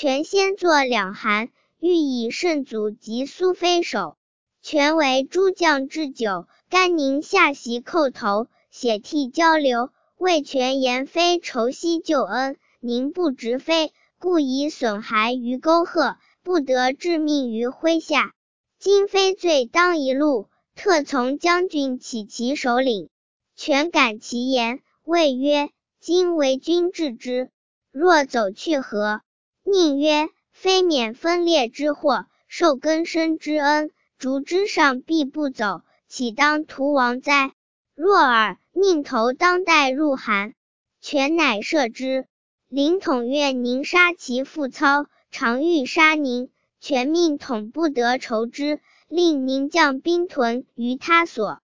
权先作两函，欲以圣祖及苏妃首。权为诸将之久，甘宁下席叩头，血涕交流，谓权言非酬惜旧恩，宁不执非，故以损害于沟壑，不得致命于麾下。今非罪当一路，特从将军起其首领。权感其言，谓曰：今为君治之，若走去何？宁曰：非免分裂之祸，受根生之恩，竹枝上必不走，岂当屠亡哉？若尔，宁头当代入函。权乃赦之。凌统愿宁杀其父操，常欲杀宁，权命统不得酬之，令宁将兵屯于他所。